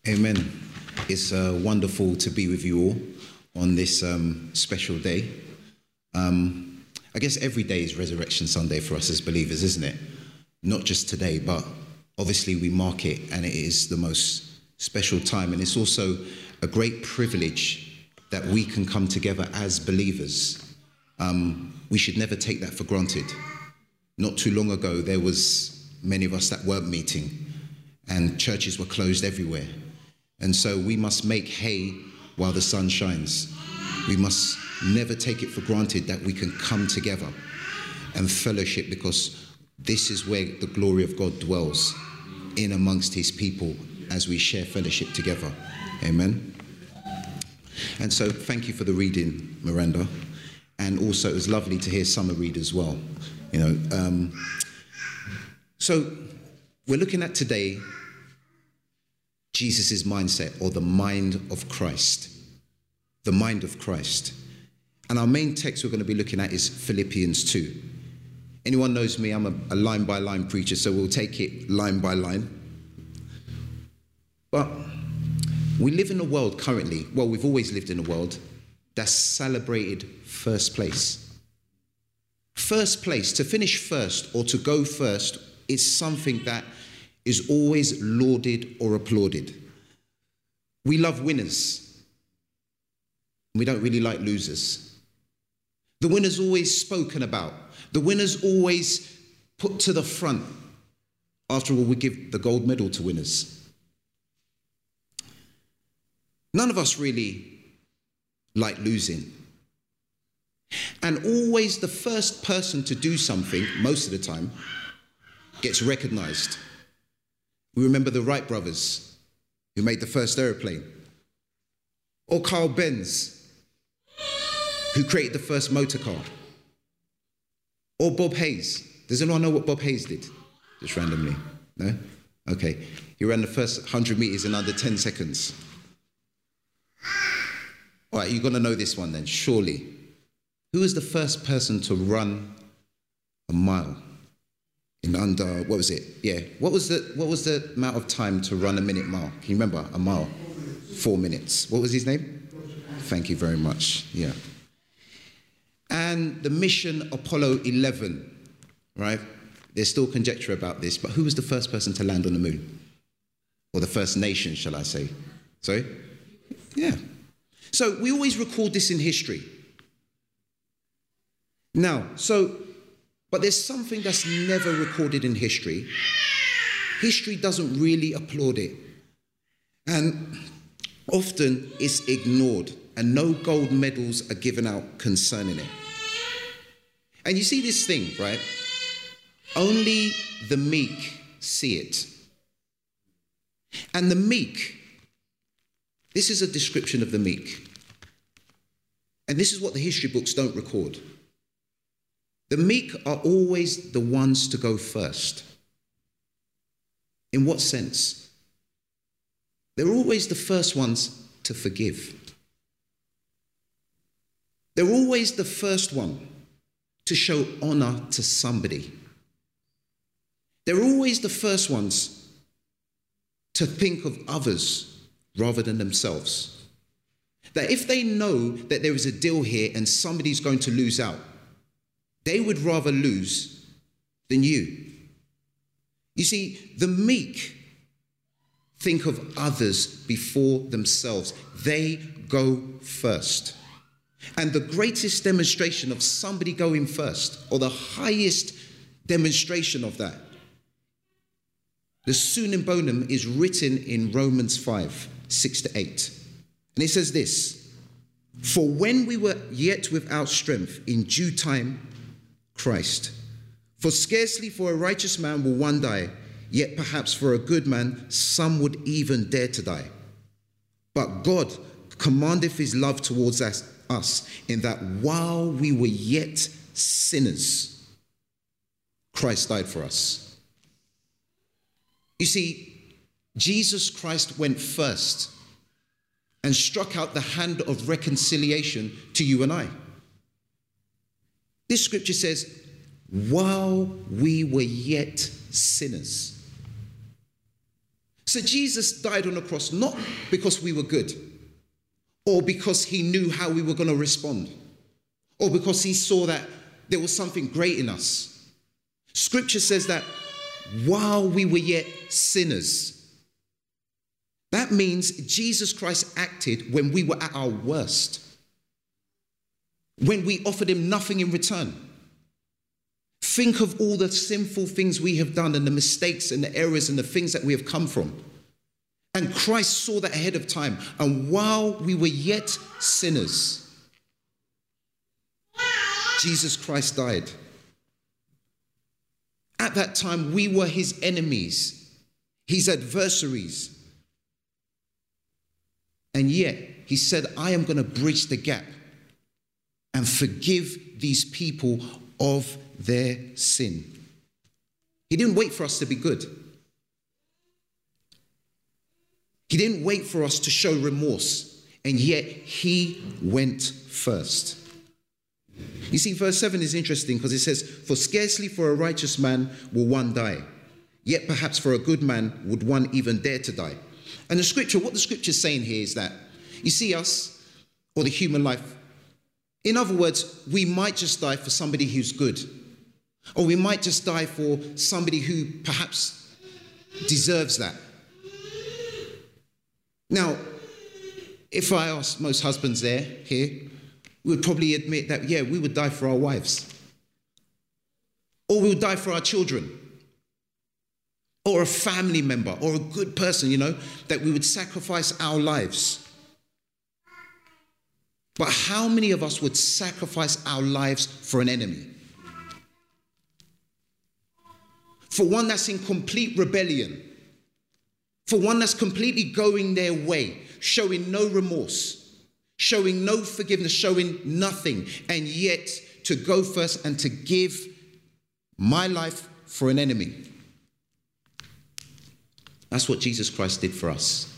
Amen. It's wonderful to be with you all on this special day. I guess every day is Resurrection Sunday for us as believers, isn't it? Not just today, but obviously we mark it, and it is the most special time. And it's also a great privilege that we can come together as believers. We should never take that for granted. Not too long ago, there was many of us that weren't meeting, and churches were closed everywhere. And so we must make hay while the sun shines. We must never take it for granted that we can come together and fellowship, because this is where the glory of God dwells, in amongst his people, as we share fellowship together. Amen. And so thank you for the reading, Miranda. And also it was lovely to hear Summer read as well. So we're looking at today Jesus' mindset, or the mind of Christ. The mind of Christ. And our main text we're going to be looking at is Philippians 2. Anyone knows me, I'm a line-by-line preacher, so we'll take it line by line. But we live in a world currently, well, we've always lived in a world that's celebrated first place. First place, to finish first or to go first, is something that is always lauded or applauded. We love winners. We don't really like losers. The winner's always spoken about. The winner's always put to the front. After all, we give the gold medal to winners. None of us really like losing. And always the first person to do something, most of the time, gets recognized. We remember the Wright brothers, who made the first aeroplane. Or Carl Benz, who created the first motor car. Or Bob Hayes. Does anyone know what Bob Hayes did? Just randomly. No? Okay. He ran the first 100 meters in under 10 seconds. All right, you're going to know this one then, surely. Who was the first person to run a mile in under, what was it? Yeah. What was the amount of time to run a minute mile? Can you remember? A mile. 4 minutes. What was his name? Thank you very much. Yeah. And the mission Apollo 11, right? There's still conjecture about this, but who was the first person to land on the moon? Or the first nation, shall I say? Sorry? Yeah. So we always record this in history. Now, but there's something that's never recorded in history. History doesn't really applaud it. And often it's ignored, and no gold medals are given out concerning it. And you see this thing, right? Only the meek see it. And the meek, this is a description of the meek. And this is what the history books don't record. The meek are always the ones to go first. In what sense? They're always the first ones to forgive. They're always the first one to show honor to somebody. They're always the first ones to think of others rather than themselves. That if they know that there is a deal here and somebody's going to lose out, they would rather lose than you. You see, the meek think of others before themselves. They go first. And the greatest demonstration of somebody going first, or the highest demonstration of that, the Sunim Bonum, is written in Romans 5, 6-8. And it says this: "For when we were yet without strength, in due time, Christ. For scarcely for a righteous man will one die, yet perhaps for a good man some would even dare to die. But God commandeth his love towards us, in that while we were yet sinners, Christ died for us." You see, Jesus Christ went first and struck out the hand of reconciliation to you and I. This scripture says, while we were yet sinners. So Jesus died on the cross not because we were good, or because he knew how we were going to respond, or because he saw that there was something great in us. Scripture says that while we were yet sinners, that means Jesus Christ acted when we were at our worst, when we offered him nothing in return. Think of all the sinful things we have done and the mistakes and the errors and the things that we have come from. And Christ saw that ahead of time. And while we were yet sinners, Jesus Christ died. At that time, we were his enemies, his adversaries. And yet, he said, I am going to bridge the gap and forgive these people of their sin. He didn't wait for us to be good. He didn't wait for us to show remorse, and yet he went first. You see, verse 7 is interesting because it says, for scarcely for a righteous man will one die, yet perhaps for a good man would one even dare to die. And what the scripture is saying here is that, you see us, or the human life, in other words, we might just die for somebody who's good, or we might just die for somebody who perhaps deserves that. Now, if I asked most husbands here, we would probably admit that, yeah, we would die for our wives. Or we would die for our children. Or a family member, or a good person, that we would sacrifice our lives. But how many of us would sacrifice our lives for an enemy? For one that's in complete rebellion. For one that's completely going their way, showing no remorse, showing no forgiveness, showing nothing, and yet to go first and to give my life for an enemy. That's what Jesus Christ did for us.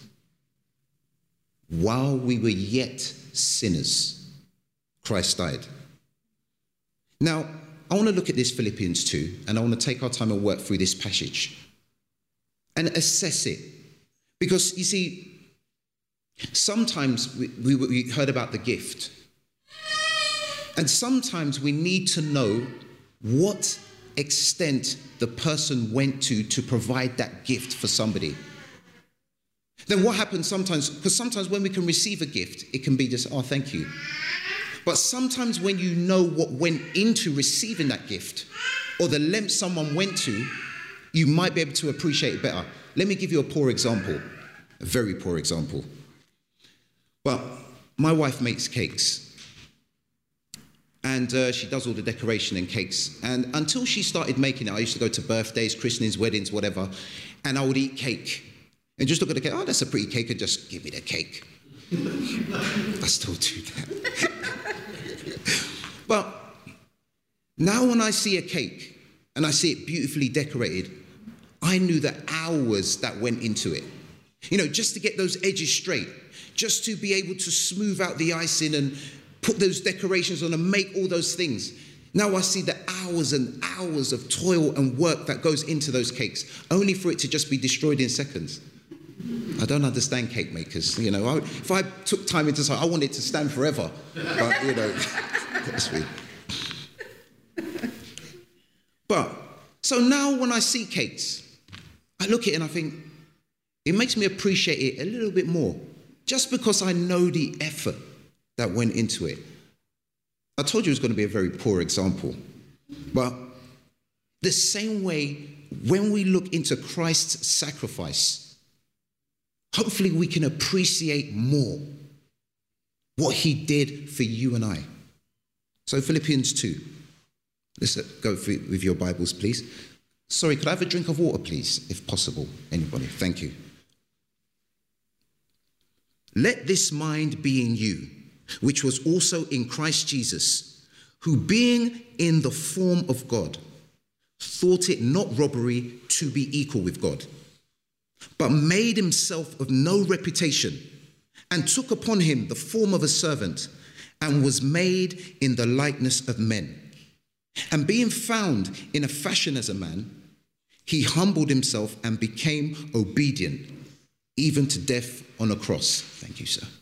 While we were yet sinners, Christ died. Now, I want to look at this Philippians 2, and I want to take our time and work through this passage and assess it. Because, you see, sometimes we heard about the gift. And sometimes we need to know what extent the person went to provide that gift for somebody. Then what happens sometimes, because sometimes when we can receive a gift, it can be just, oh, thank you. But sometimes when you know what went into receiving that gift, or the length someone went to, you might be able to appreciate it better. Let me give you a poor example, a very poor example. Well, my wife makes cakes, and she does all the decoration and cakes. And until she started making it, I used to go to birthdays, christenings, weddings, whatever, and I would eat cake. And just look at the cake, oh, that's a pretty cake, and just give me the cake. I still do that. But now when I see a cake, and I see it beautifully decorated, I knew the hours that went into it. Just to get those edges straight, just to be able to smooth out the icing and put those decorations on and make all those things. Now I see the hours and hours of toil and work that goes into those cakes, only for it to just be destroyed in seconds. I don't understand cake makers. If I took time into something, I want it to stand forever. But, that's me. But, so now when I see cakes, I look at it and I think, it makes me appreciate it a little bit more, just because I know the effort that went into it. I told you it was going to be a very poor example. But the same way, when we look into Christ's sacrifice, hopefully we can appreciate more what he did for you and I. So Philippians 2. Let's go with your Bibles, please. Sorry, could I have a drink of water, please, if possible? Anybody? Thank you. Let this mind be in you, which was also in Christ Jesus, who being in the form of God, thought it not robbery to be equal with God, but made himself of no reputation, and took upon him the form of a servant, and was made in the likeness of men. And being found in a fashion as a man, he humbled himself and became obedient even to death on a cross. Thank you, sir.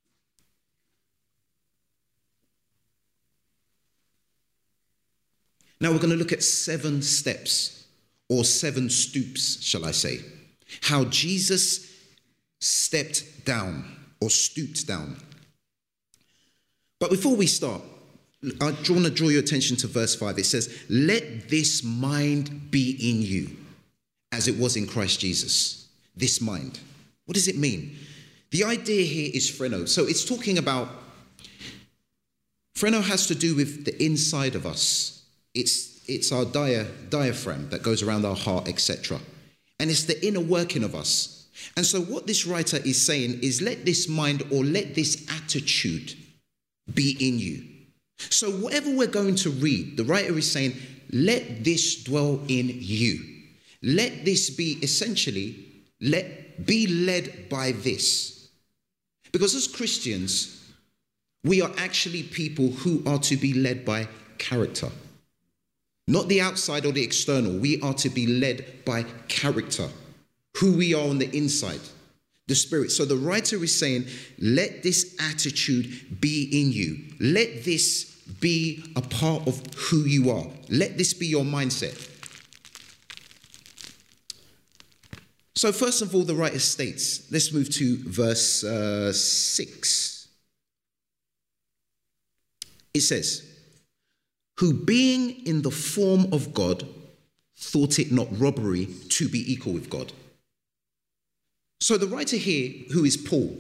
Now we're going to look at 7 steps, or 7 stoops, shall I say. How Jesus stepped down, or stooped down. But before we start, I want to draw your attention to verse 5. It says, "Let this mind be in you, as it was in Christ Jesus." This mind. What does it mean? The idea here is phreno. So it's talking about, phreno has to do with the inside of us. It's our diaphragm that goes around our heart, etc. And it's the inner working of us. And so what this writer is saying is, let this mind, or let this attitude be in you. So whatever we're going to read, the writer is saying, let this dwell in you. Let this be essentially, be led by this. Because as Christians, we are actually people who are to be led by character. Not the outside or the external. We are to be led by character. Who we are on the inside. The spirit. So the writer is saying, let this attitude be in you. Let this be a part of who you are. Let this be your mindset. So first of all, the writer states, let's move to verse 6. It says, "Who being in the form of God, thought it not robbery to be equal with God." So the writer here, who is Paul,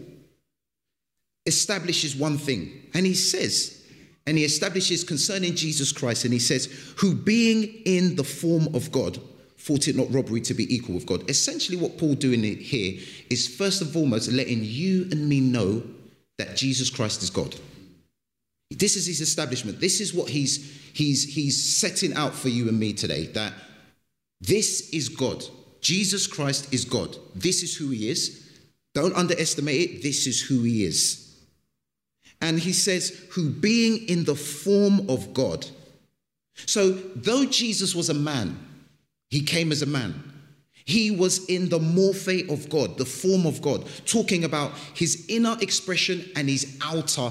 establishes one thing. And he says, and he establishes concerning Jesus Christ, and he says, "Who being in the form of God, thought it not robbery to be equal with God." Essentially what Paul doing here is first and foremost letting you and me know that Jesus Christ is God. This is his establishment. This is what he's setting out for you and me today, that this is God. Jesus Christ is God. This is who he is. Don't underestimate it. This is who he is. And he says, "Who being in the form of God." So though Jesus was a man, he came as a man. He was in the morphe of God, the form of God, talking about his inner expression and his outer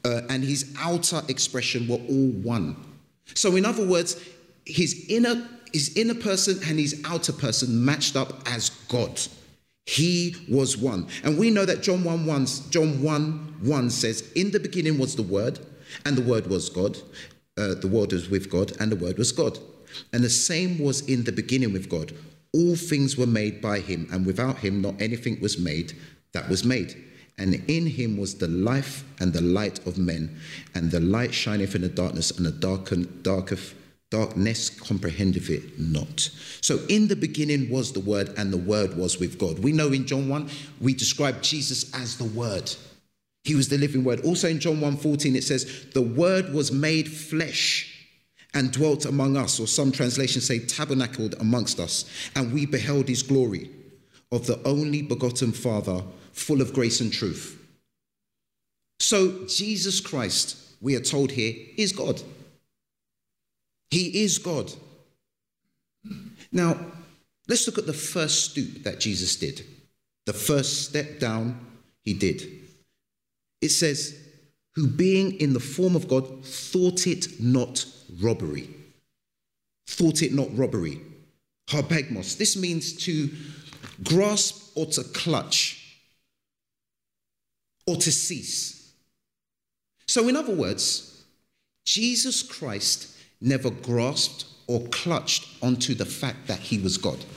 expression were all one. So in other words, his inner person and his outer person matched up as God. He was one. And we know that John 1:1 says, "In the beginning was the Word, and the Word was God. The Word was with God, and the Word was God. And the same was in the beginning with God. All things were made by him, and without him not anything was made that was made. And in him was the life and the light of men. And the light shineth in the darkness, and the darkness comprehendeth it not." So in the beginning was the Word, and the Word was with God. We know in John 1, we describe Jesus as the Word. He was the living Word. Also in John 1:14, it says, "The Word was made flesh and dwelt among us," or some translations say tabernacled amongst us, "and we beheld his glory of the only begotten Father, full of grace and truth." So Jesus Christ, we are told here, is God. He is God. Now, let's look at the first stoop that Jesus did. The first step down he did. It says, "Who being in the form of God, thought it not robbery." Thought it not robbery. Harpagmos. This means to grasp or to clutch or to cease. So in other words, Jesus Christ never grasped or clutched onto the fact that he was God.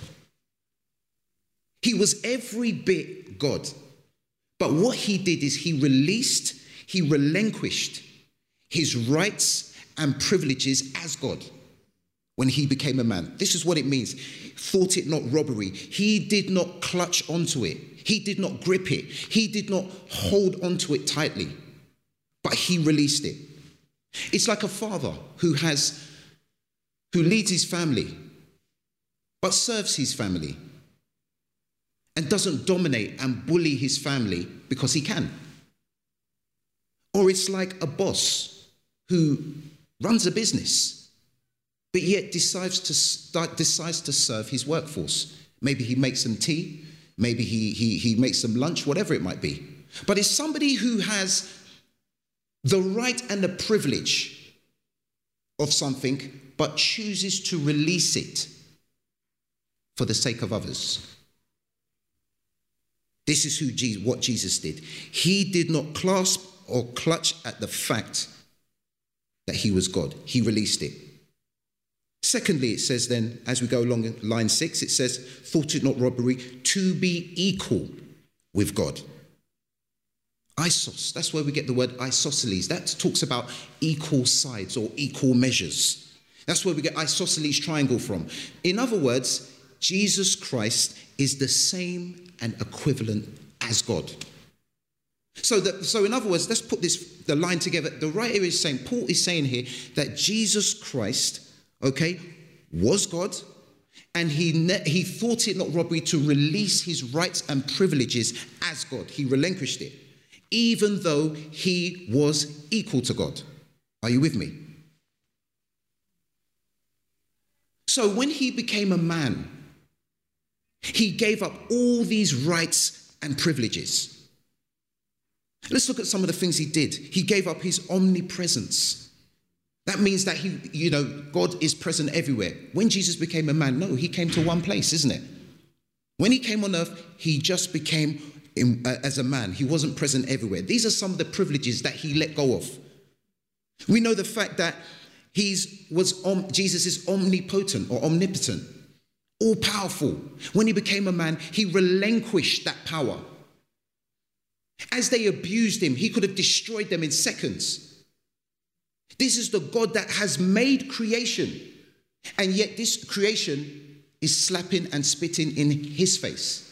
He was every bit God. But what he did is he relinquished his rights and privileges as God when he became a man. This is what it means. Thought it not robbery. He did not clutch onto it. He did not grip it. He did not hold onto it tightly, but he released it. It's like a father who leads his family, but serves his family and doesn't dominate and bully his family because he can. Or it's like a boss who runs a business, but yet decides to serve his workforce. Maybe he makes them tea, Maybe he makes them lunch, whatever it might be. But it's somebody who has the right and the privilege of something, but chooses to release it for the sake of others. This is what Jesus did. He did not clasp or clutch at the fact that he was God. He released it. Secondly, it says then, as we go along line 6, it says, thought it not robbery to be equal with God. Isos, that's where we get the word isosceles. That talks about equal sides or equal measures. That's where we get isosceles triangle from. In other words, Jesus Christ is the same and equivalent as God. So in other words, let's put the line together. The writer is saying, Paul is saying here that Jesus Christ, was God, and he thought it not robbery to release his rights and privileges as God. He relinquished it, even though he was equal to God. Are you with me? So when he became a man, he gave up all these rights and privileges. Let's look at some of the things he did. He gave up his omnipresence. That means that God is present everywhere. When Jesus became a man, no, he came to one place, isn't it? When he came on earth, he just became as a man. He wasn't present everywhere. These are some of the privileges that he let go of. We know the fact that Jesus is omnipotent or omnipotent, all powerful. When he became a man, he relinquished that power. As they abused him, he could have destroyed them in seconds. This is the God that has made creation, and yet this creation is slapping and spitting in his face.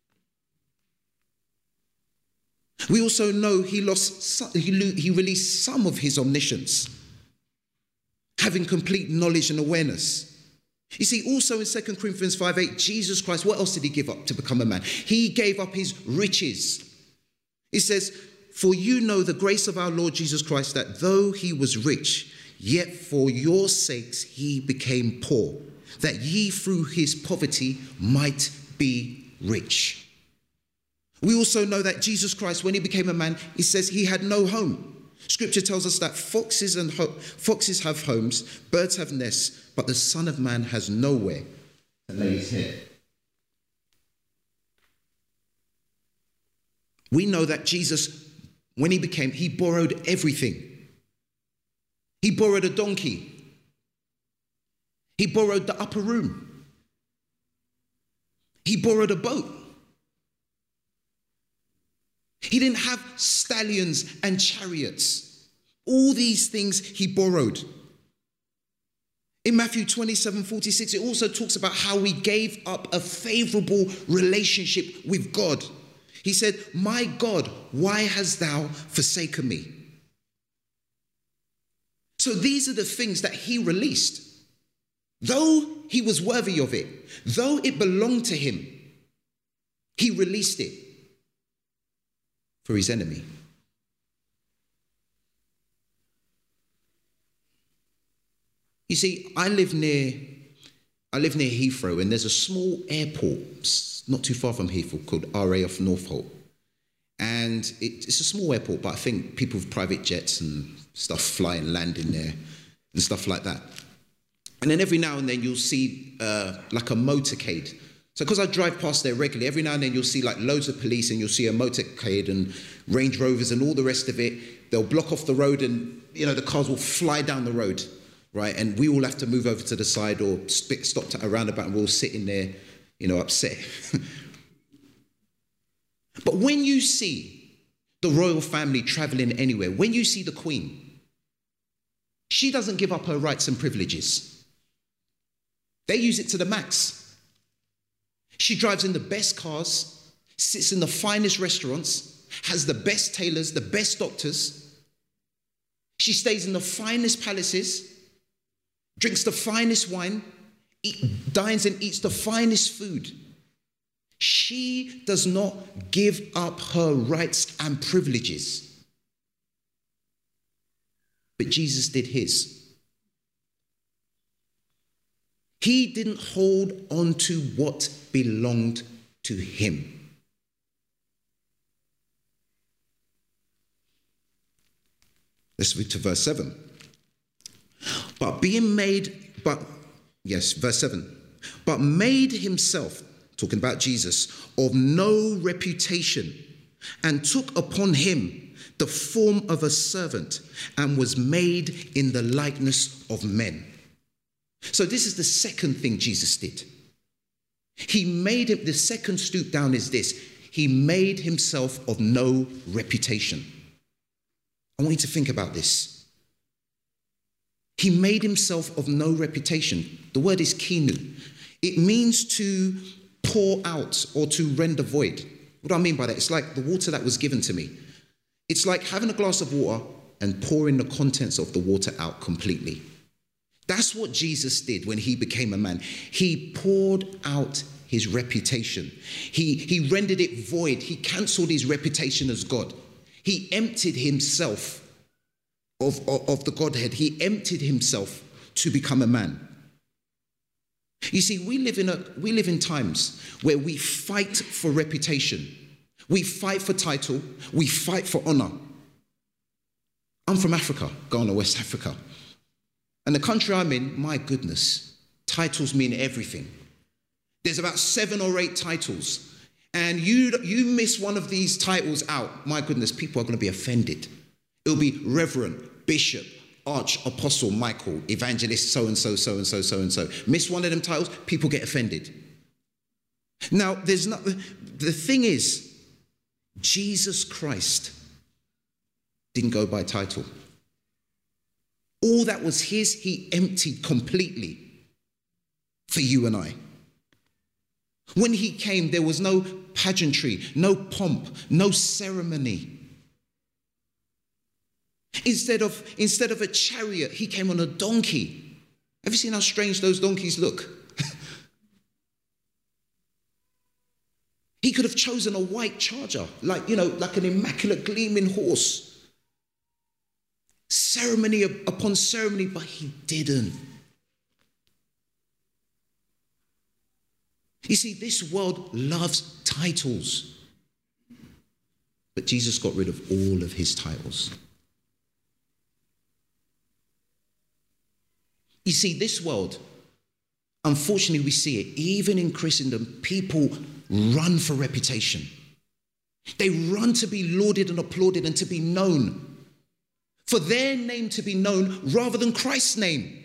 We also know he released some of his omniscience, having complete knowledge and awareness. You see, also in 2 Corinthians 5:8, Jesus Christ, what else did he give up to become a man? He gave up his riches. It says, for you know the grace of our Lord Jesus Christ, that though he was rich, yet for your sakes he became poor, that ye through his poverty might be rich. We also know that Jesus Christ, when he became a man, it says he had no home. Scripture tells us that foxes have homes, birds have nests, but the Son of Man has nowhere to lay his head. We know that Jesus, when he borrowed everything. He borrowed a donkey. He borrowed the upper room. He borrowed a boat. He didn't have stallions and chariots. All these things he borrowed. In Matthew 27:46, it also talks about how he gave up a favorable relationship with God. He said, my God, why hast thou forsaken me? So these are the things that he released. Though he was worthy of it, though it belonged to him, he released it for his enemy. You see, I live near Heathrow, and there's a small airport not too far from Heathrow called RAF Northolt. And it's a small airport, but I think people with private jets and stuff fly and land in there and stuff like that. And then every now and then you'll see like a motorcade. So because I drive past there regularly, every now and then you'll see like loads of police, and you'll see a motorcade and Range Rovers and all the rest of it. They'll block off the road, and the cars will fly down the road, right? And we all have to move over to the side or stop at a roundabout, and we'll sit in there, upset. But when you see the royal family traveling anywhere, when you see the Queen, she doesn't give up her rights and privileges. They use it to the max. She drives in the best cars, sits in the finest restaurants, has the best tailors, the best doctors. She stays in the finest palaces, drinks the finest wine, dines and eats the finest food. She does not give up her rights and privileges. But Jesus did his. He didn't hold on to what belonged to him. Let's read to verse 7. Verse 7. But made himself, talking about Jesus, of no reputation, and took upon him the form of a servant, and was made in the likeness of men. So this is the second thing Jesus did. The second stoop down is this. He made himself of no reputation. I want you to think about this. He made himself of no reputation. The word is kinu. It means to pour out or to render void. What do I mean by that? It's like the water that was given to me. It's like having a glass of water and pouring the contents of the water out completely. That's what Jesus did when he became a man. He poured out his reputation. He rendered it void. He cancelled his reputation as God. He emptied himself of the Godhead. He emptied himself to become a man. You see, we live in times where we fight for reputation. We fight for title. We fight for honor. I'm from Africa, Ghana, West Africa. And the country I'm in, my goodness, titles mean everything. There's about 7 or 8 titles. And you miss one of these titles out, my goodness, people are going to be offended. It'll be Reverend, Bishop, Arch, Apostle, Michael, Evangelist, so-and-so, so-and-so, so-and-so. Miss one of them titles, people get offended. Now, the thing is, Jesus Christ didn't go by title. All that was his, he emptied completely for you and I. When he came, there was no pageantry, no pomp, no ceremony. Instead of a chariot, he came on a donkey. Have you seen how strange those donkeys look? He could have chosen a white charger, like an immaculate gleaming horse. Ceremony upon ceremony, but he didn't. You see, this world loves titles. But Jesus got rid of all of his titles. You see, this world, unfortunately we see it, even in Christendom, people run for reputation. They run to be lauded and applauded and to be known. For their name to be known rather than Christ's name.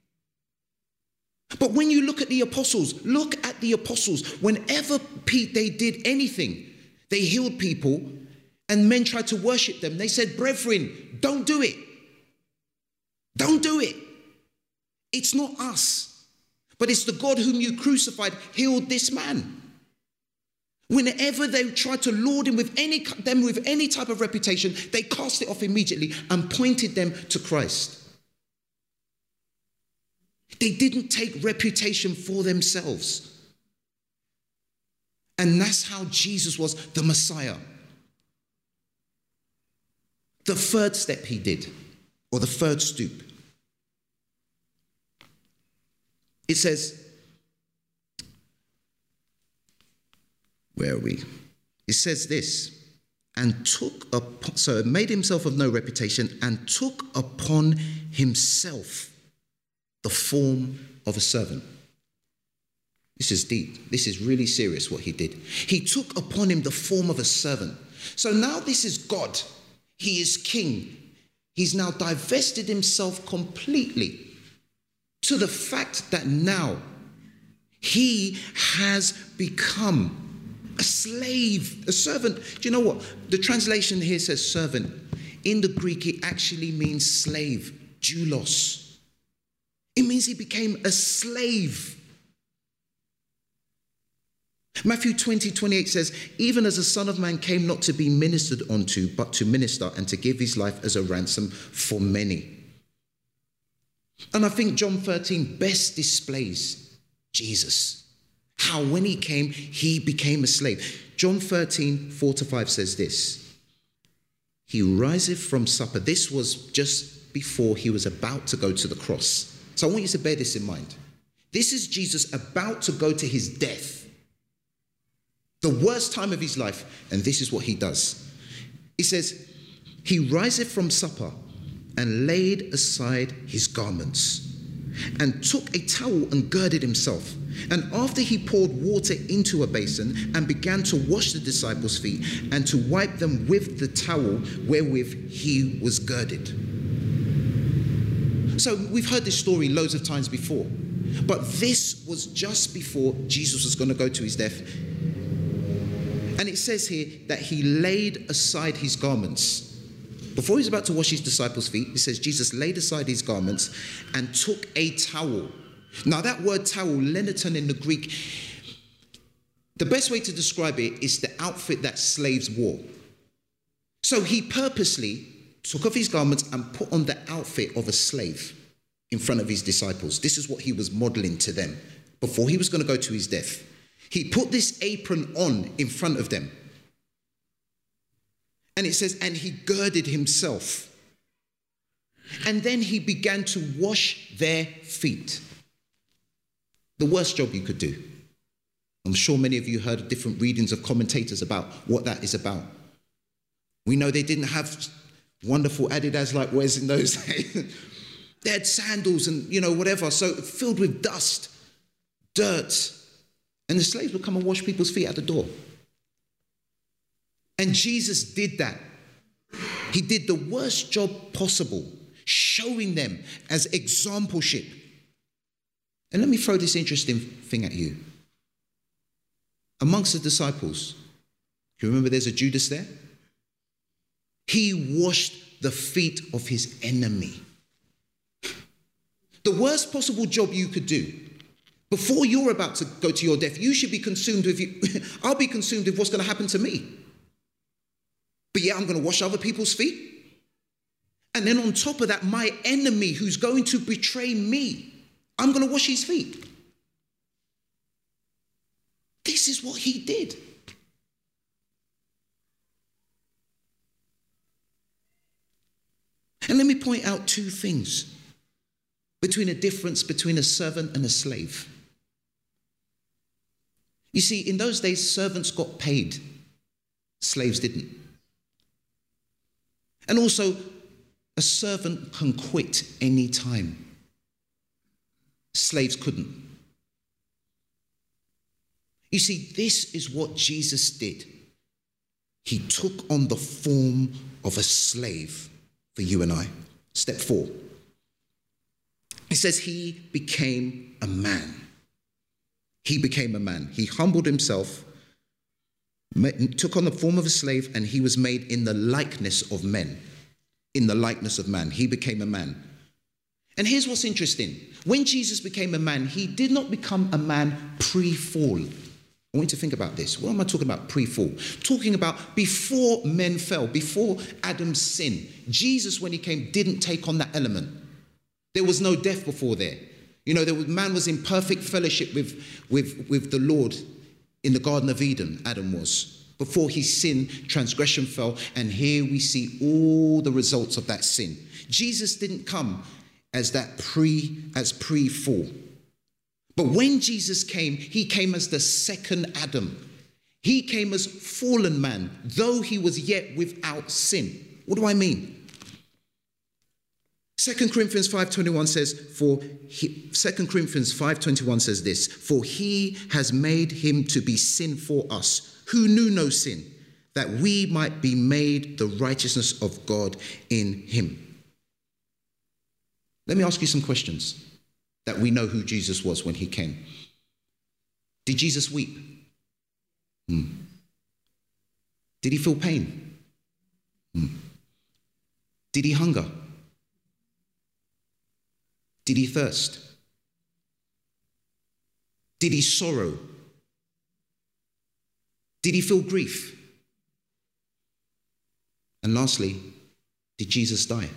But when you look at the apostles, whenever they did anything, they healed people and men tried to worship them. They said, brethren, don't do it. Don't do it. It's not us, but it's the God whom you crucified healed this man. Whenever they tried to laud him with any type of reputation, they cast it off immediately and pointed them to Christ. They didn't take reputation for themselves. And that's how Jesus was the Messiah. The third step he did, or the third stoop. It says, where are we? It says this, made himself of no reputation and took upon himself the form of a servant. This is deep. This is really serious what he did. He took upon him the form of a servant. So now this is God. He is king. He's now divested himself completely to the fact that now he has become a slave, a servant. Do you know what? The translation here says servant. In the Greek, it actually means slave, doulos. It means he became a slave. Matthew 20:28 says, even as the Son of Man came not to be ministered unto, but to minister and to give his life as a ransom for many. And I think John 13 best displays Jesus. How when he came, he became a slave. John 13, 4-5 says this. He riseth from supper. This was just before he was about to go to the cross. So I want you to bear this in mind. This is Jesus about to go to his death. the worst time of his life, and this is what he does. He says, he riseth from supper and laid aside his garments and took a towel and girded himself. And after he poured water into a basin and began to wash the disciples' feet and to wipe them with the towel wherewith he was girded. So we've heard this story loads of times before, but this was just before Jesus was going to go to his death. And it says here that he laid aside his garments. Before he was about to wash his disciples' feet, it says Jesus laid aside his garments and took a towel. Now that word towel, leneton in the Greek, the best way to describe it is the outfit that slaves wore. So he purposely took off his garments and put on the outfit of a slave in front of his disciples. This is what he was modeling to them before he was going to go to his death. He put this apron on in front of them. And it says, and he girded himself. And then he began to wash their feet. The worst job you could do. I'm sure many of you heard different readings of commentators about what that is about. We know they didn't have wonderful Adidas like wears in those days. They had sandals and, whatever. So filled with dust, dirt. And the slaves would come and wash people's feet at the door. And Jesus did that. He did the worst job possible, showing them as exampleship. And let me throw this interesting thing at you. Amongst the disciples, you remember there's a Judas there? He washed the feet of his enemy. The worst possible job you could do. Before you're about to go to your death, you should be consumed with you. I'll be consumed with what's going to happen to me. But yeah, I'm going to wash other people's feet. And then on top of that, my enemy who's going to betray me, I'm going to wash his feet. This is what he did. And let me point out two things between a difference between a servant and a slave. You see, in those days, servants got paid. Slaves didn't. And also, a servant can quit any time. Slaves couldn't. You see, this is what Jesus did. He took on the form of a slave for you and I. Step 4. It says he became a man. He became a man. He humbled himself, took on the form of a slave, and he was made in the likeness of men. In the likeness of man. He became a man. And here's what's interesting. When Jesus became a man, he did not become a man pre-fall. I want you to think about this. What am I talking about pre-fall? Talking about before men fell, before Adam's sin. Jesus, when he came, didn't take on that element. There was no death before there. Man was in perfect fellowship with the Lord in the Garden of Eden, Adam was. Before his sin, transgression fell, and here we see all the results of that sin. Jesus didn't come as pre-fall. But when Jesus came, he came as the second Adam. He came as fallen man, though he was yet without sin. What do I mean? 2 Corinthians 5:21 says, 2 Corinthians 5:21 says this, for he has made him to be sin for us, who knew no sin, that we might be made the righteousness of God in him. Let me ask you some questions that we know who Jesus was when he came. Did Jesus weep? Did he feel pain? Did he hunger? Did he thirst? Did he sorrow? Did he feel grief? And lastly, did Jesus die?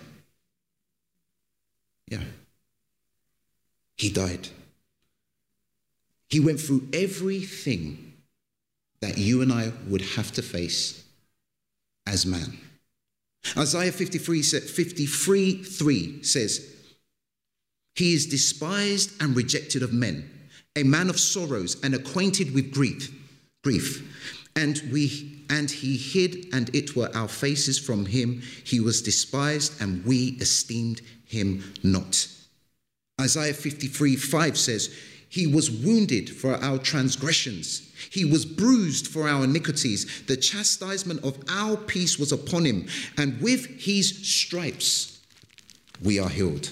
Yeah. He died. He went through everything that you and I would have to face as man. Isaiah 53:3 says, he is despised and rejected of men, a man of sorrows and acquainted with grief. And he hid, and it were our faces from him. He was despised, and we esteemed him not. Isaiah 53:5 says, he was wounded for our transgressions. He was bruised for our iniquities. The chastisement of our peace was upon him, and with his stripes we are healed.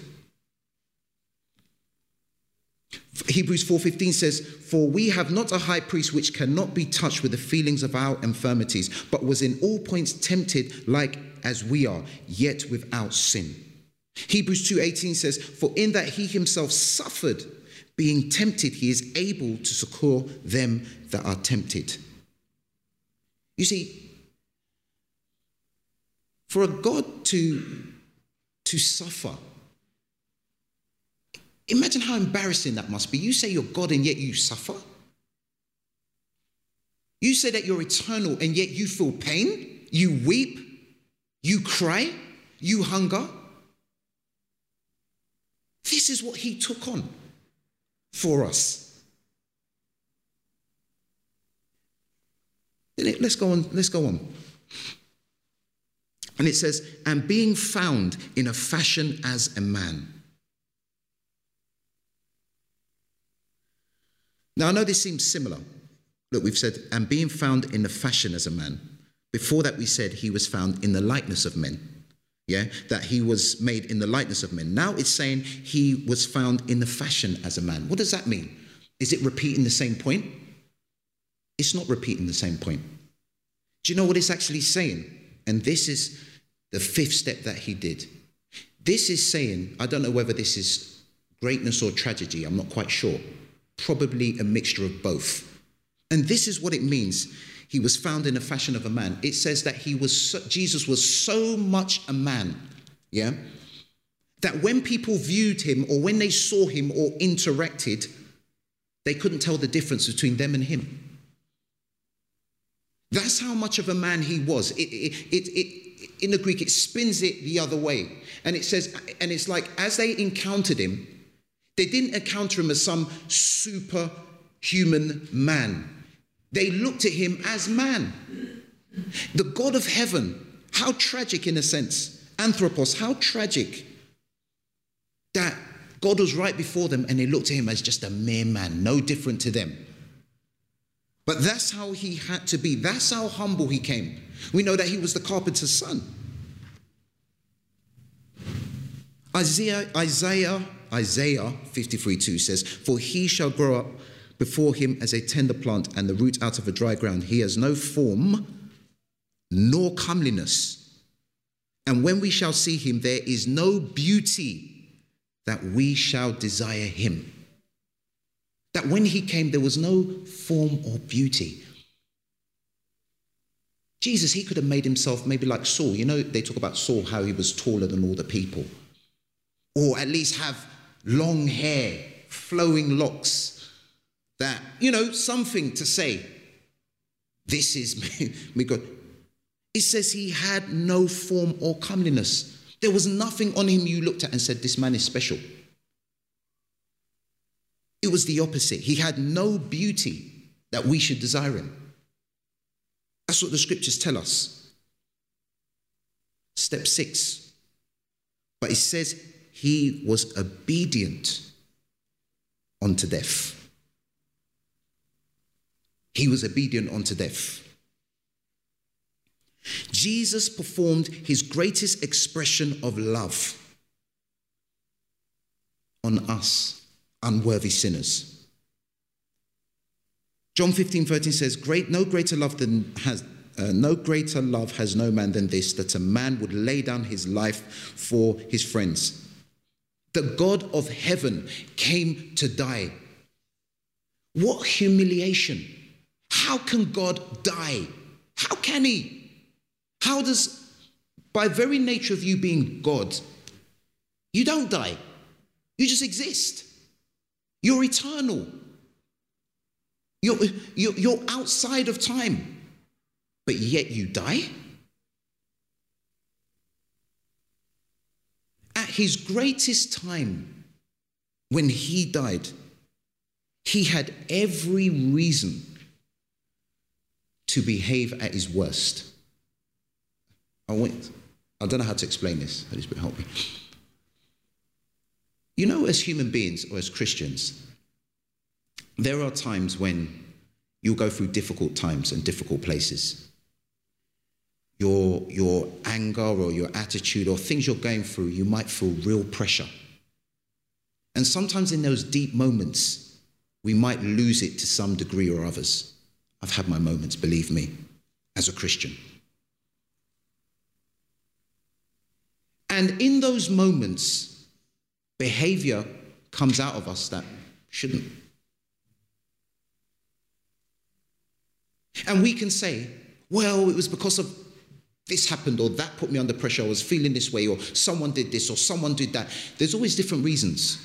Hebrews 4:15 says, for we have not a high priest which cannot be touched with the feelings of our infirmities, but was in all points tempted like as we are, yet without sin. Hebrews 2:18 says, for in that he himself suffered, being tempted, he is able to succor them that are tempted. You see, for a God to suffer, imagine how embarrassing that must be. You say you're God and yet you suffer. You say that you're eternal and yet you feel pain, you weep, you cry, you hunger. This is what he took on for us. Let's go on. And it says, and being found in a fashion as a man. Now, I know this seems similar. Look, we've said, and being found in a fashion as a man. Before that, we said he was found in the likeness of men. Yeah, that he was made in the likeness of men. Now it's saying he was found in the fashion as a man. What does that mean? Is it repeating the same point? It's not repeating the same point. Do you know what it's actually saying? And this is the fifth step that he did. This is saying, I don't know whether this is greatness or tragedy, I'm not quite sure. Probably a mixture of both. And this is what it means. He was found in the fashion of a man. It says that Jesus was so much a man, yeah, that when people viewed him or when they saw him or interacted, they couldn't tell the difference between them and him. That's how much of a man he was. In the Greek, it spins it the other way. And it says, and it's like, as they encountered him, they didn't encounter him as some superhuman man. They looked at him as man. The God of heaven, how tragic in a sense. Anthropos, how tragic that God was right before them and they looked at him as just a mere man, no different to them. But that's how he had to be. That's how humble he came. We know that he was the carpenter's son. Isaiah 53:2 says, for he shall grow up before him as a tender plant and the root out of a dry ground. He has no form nor comeliness. And when we shall see him, there is no beauty that we shall desire him. That when he came, there was no form or beauty. Jesus, he could have made himself maybe like Saul. You know, they talk about Saul, how he was taller than all the people. Or at least have long hair, flowing locks. That, you know, something to say, this is me, God. It says he had no form or comeliness. There was nothing on him you looked at and said, this man is special. It was the opposite. He had no beauty that we should desire him. That's what the scriptures tell us. Step 6. But it says he was obedient unto death. He was obedient unto death. Jesus performed his greatest expression of love on us, unworthy sinners. John 15:13 says, no greater love has no man than this, that a man would lay down his life for his friends. The God of heaven came to die. What humiliation. How can God die? How can he? How does, by very nature of you being God, you don't die. You just exist. You're eternal. You're outside of time, but yet you die? At his greatest time, when he died, he had every reason to behave at his worst. I don't know how to explain this. Holy Spirit, help me. You know, as human beings or as Christians, there are times when you'll go through difficult times and difficult places. Your anger or your attitude or things you're going through, you might feel real pressure. And sometimes in those deep moments, we might lose it to some degree or others. I've had my moments, believe me, as a Christian. And in those moments, behavior comes out of us that shouldn't. And we can say, well, it was because of this happened, or that put me under pressure, I was feeling this way, or someone did this, or someone did that. There's always different reasons.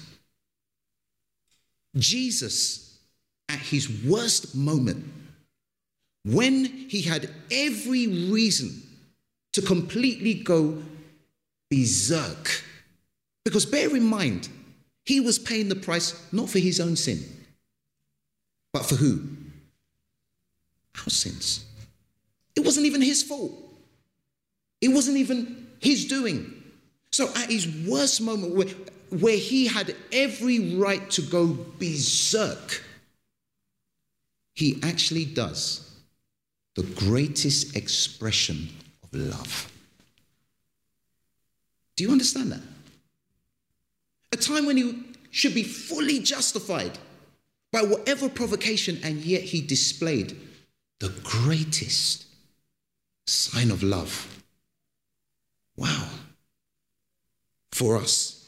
Jesus, at his worst moment, when he had every reason to completely go berserk, because bear in mind, he was paying the price not for his own sin, but for who? Our sins. It wasn't even his fault. It wasn't even his doing. So at his worst moment, where he had every right to go berserk, he actually does the greatest expression of love. Do you understand that? A time when he should be fully justified by whatever provocation, and yet he displayed the greatest sign of love. Wow. For us.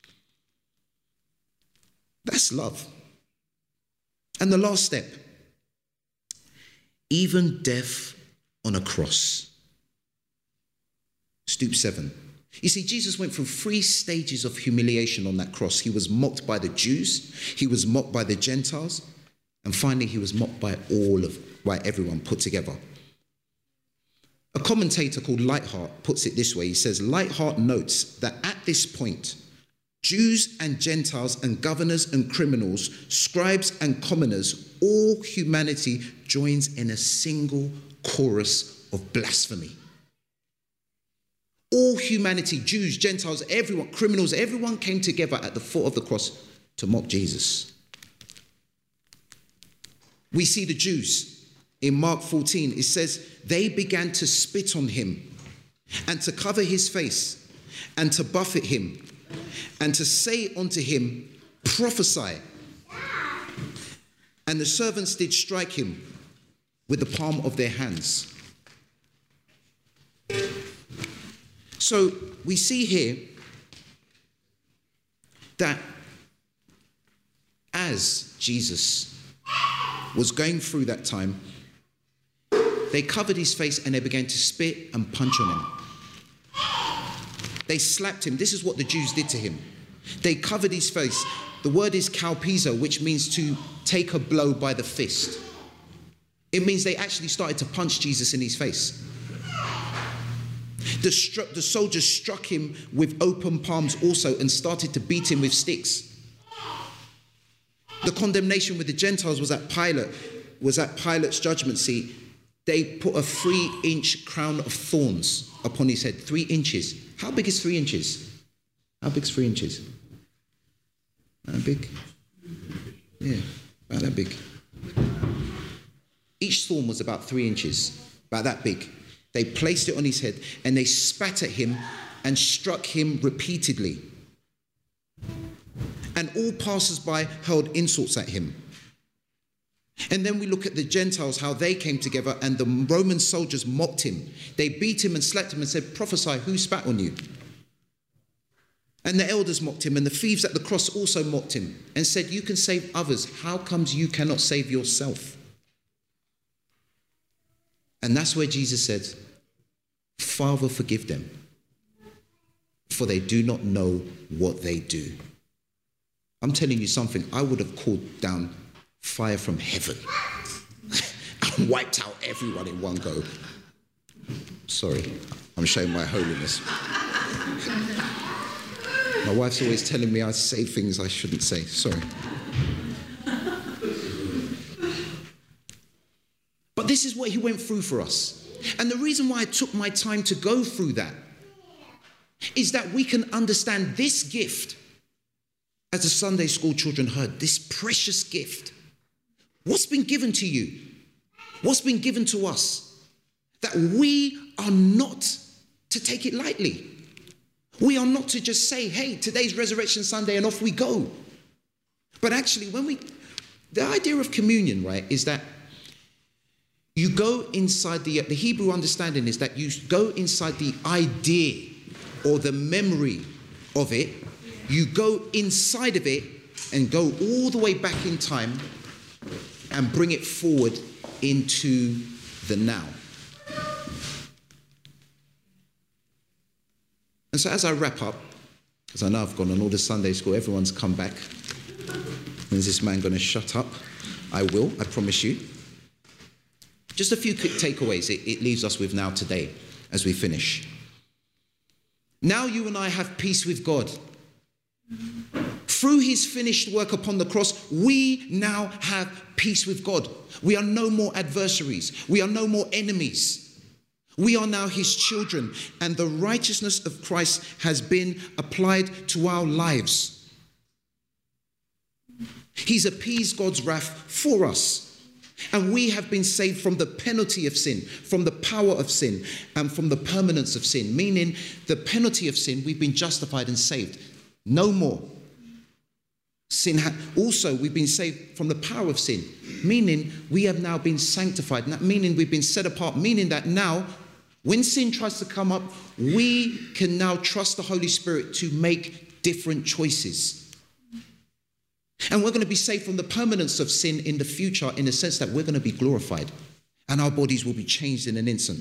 That's love. And the last step, even death on a cross. Stoop 7. You see, Jesus went through 3 stages of humiliation on that cross. He was mocked by the Jews, he was mocked by the Gentiles, and finally he was mocked by everyone put together. A commentator called Lightheart puts it this way. He says, Lightheart notes that at this point, Jews and Gentiles and governors and criminals, scribes and commoners, all humanity joins in a single chorus of blasphemy. All humanity, Jews, Gentiles, everyone, criminals, everyone came together at the foot of the cross to mock Jesus. We see the Jews. In Mark 14, it says, they began to spit on him and to cover his face and to buffet him and to say unto him, prophesy. And the servants did strike him with the palm of their hands. So we see here that as Jesus was going through that time, they covered his face and they began to spit and punch on him. They slapped him. This is what the Jews did to him. They covered his face. The word is kalpizo, which means to take a blow by the fist. It means they actually started to punch Jesus in his face. The soldiers struck him with open palms also and started to beat him with sticks. The condemnation with the Gentiles was at Pilate's judgment seat. They put a 3-inch crown of thorns upon his head. 3 inches. How big is 3 inches? How big is 3 inches? That big? Yeah, about that big. Each thorn was about 3 inches, about that big. They placed it on his head and they spat at him and struck him repeatedly. And all passers-by hurled insults at him. And then we look at the Gentiles, how they came together, and the Roman soldiers mocked him. They beat him and slapped him and said, prophesy, who spat on you? And the elders mocked him, and the thieves at the cross also mocked him and said, you can save others. How comes you cannot save yourself? And that's where Jesus said, Father, forgive them, for they do not know what they do. I'm telling you something, I would have called down fire from heaven and wiped out everyone in one go. Sorry, I'm showing my holiness. My wife's always telling me I say things I shouldn't say. Sorry. But this is what what he went through for us. And the reason why I took my time to go through that is that we can understand this gift, as the Sunday school children heard, this precious gift. What's been given to you? What's been given to us? That we are not to take it lightly. We are not to just say, hey, today's Resurrection Sunday and off we go. But actually, the idea of communion, right, is that you go inside the Hebrew understanding is that you go inside the idea or the memory of it. You go inside of it and go all the way back in time and bring it forward into the now. And so as I wrap up, because I know I've gone on all the Sunday school, everyone's come back. Is this man going to shut up? I will, I promise you. Just a few quick takeaways it leaves us with now today as we finish. Now you and I have peace with God. Through his finished work upon the cross, we now have peace with God. We are no more adversaries. We are no more enemies. We are now his children, and the righteousness of Christ has been applied to our lives. He's appeased God's wrath for us, and we have been saved from the penalty of sin, from the power of sin, and from the permanence of sin, meaning the penalty of sin, we've been justified and saved. No more. Sin also, we've been saved from the power of sin, meaning we have now been sanctified, meaning we've been set apart, meaning that now, when sin tries to come up, we can now trust the Holy Spirit to make different choices. And we're going to be saved from the permanence of sin in the future, in the sense that we're going to be glorified and our bodies will be changed in an instant.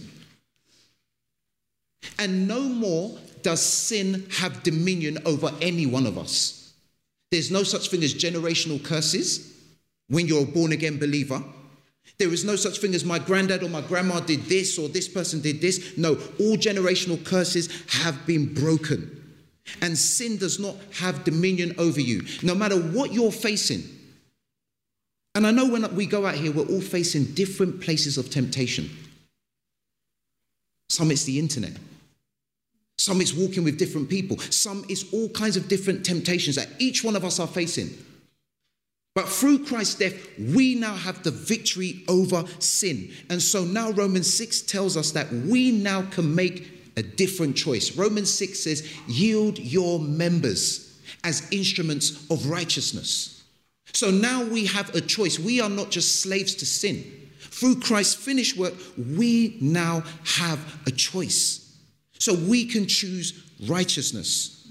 And no more does sin have dominion over any one of us. There's no such thing as generational curses when you're a born-again believer. There is no such thing as my granddad or my grandma did this or this person did this. No, all generational curses have been broken. And sin does not have dominion over you, no matter what you're facing. And I know when we go out here, we're all facing different places of temptation. Some it's the internet. Some it's walking with different people. Some it's all kinds of different temptations that each one of us are facing. But through Christ's death, we now have the victory over sin. And so now Romans 6 tells us that we now can make a different choice. Romans 6 says, yield your members as instruments of righteousness. So now we have a choice. We are not just slaves to sin. Through Christ's finished work, we now have a choice. So we can choose righteousness.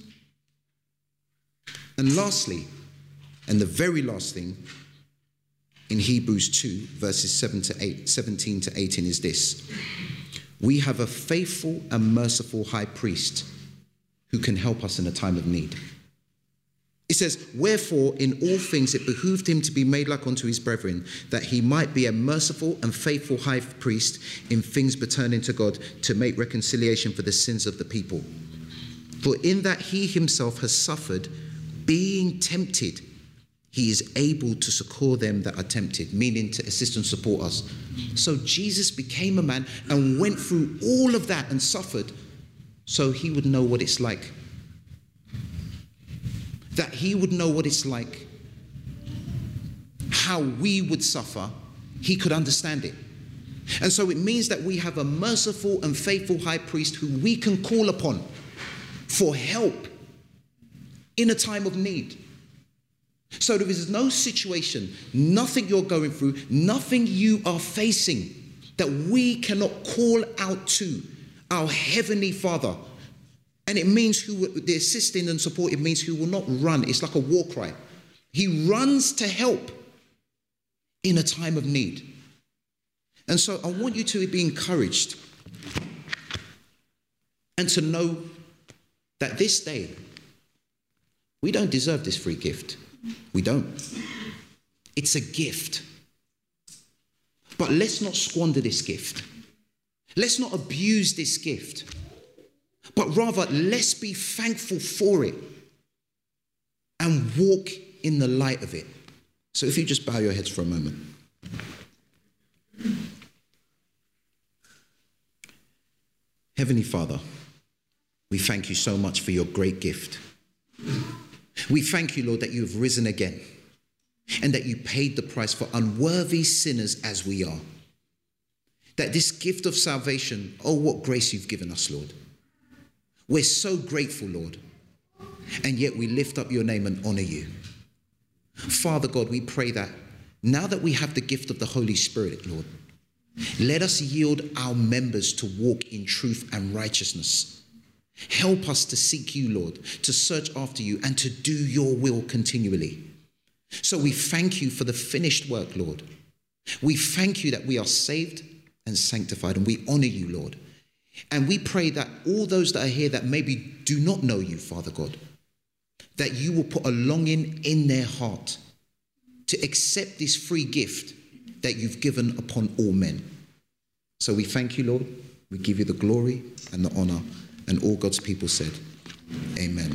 And lastly, and the very last thing in Hebrews 2, verses 17 to 18 is this. We have a faithful and merciful high priest who can help us in a time of need. It says, wherefore in all things it behooved him to be made like unto his brethren, that he might be a merciful and faithful high priest in things pertaining to God, to make reconciliation for the sins of the people. For in that he himself has suffered, being tempted, he is able to succor them that are tempted, meaning to assist and support us. So Jesus became a man and went through all of that and suffered so he would know what it's like. That he would know what it's like, how we would suffer, he could understand it. And so it means that we have a merciful and faithful high priest who we can call upon for help in a time of need. So there is no situation, nothing you're going through, nothing you are facing that we cannot call out to our Heavenly Father. And it means the assisting and support, it means who will not run. It's like a war cry. He runs to help in a time of need. And so I want you to be encouraged and to know that this day, we don't deserve this free gift. We don't. It's a gift. But let's not squander this gift. Let's not abuse this gift. But rather, let's be thankful for it and walk in the light of it. So if you just bow your heads for a moment. Heavenly Father, we thank you so much for your great gift. We thank you, Lord, that you have risen again and that you paid the price for unworthy sinners as we are. That this gift of salvation, oh, what grace you've given us, Lord. We're so grateful, Lord, and yet we lift up your name and honor you. Father God, we pray that now that we have the gift of the Holy Spirit, Lord, let us yield our members to walk in truth and righteousness. Help us to seek you, Lord, to search after you and to do your will continually. So we thank you for the finished work, Lord. We thank you that we are saved and sanctified, and we honor you, Lord. And we pray that all those that are here that maybe do not know you, Father God, that you will put a longing in their heart to accept this free gift that you've given upon all men. So we thank you, Lord. We give you the glory and the honor. And all God's people said, amen.